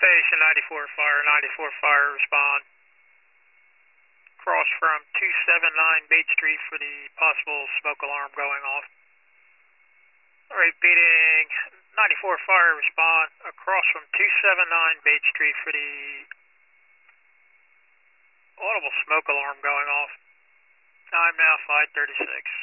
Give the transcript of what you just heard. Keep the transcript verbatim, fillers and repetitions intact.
Station ninety-four Fire, ninety-four Fire, respond. Cross from two seventy-nine Bate Street for the possible smoke alarm going off. Repeating, ninety-four Fire, respond. Across from two seventy-nine Bate Street for the audible smoke alarm going off. Time now five thirty-six.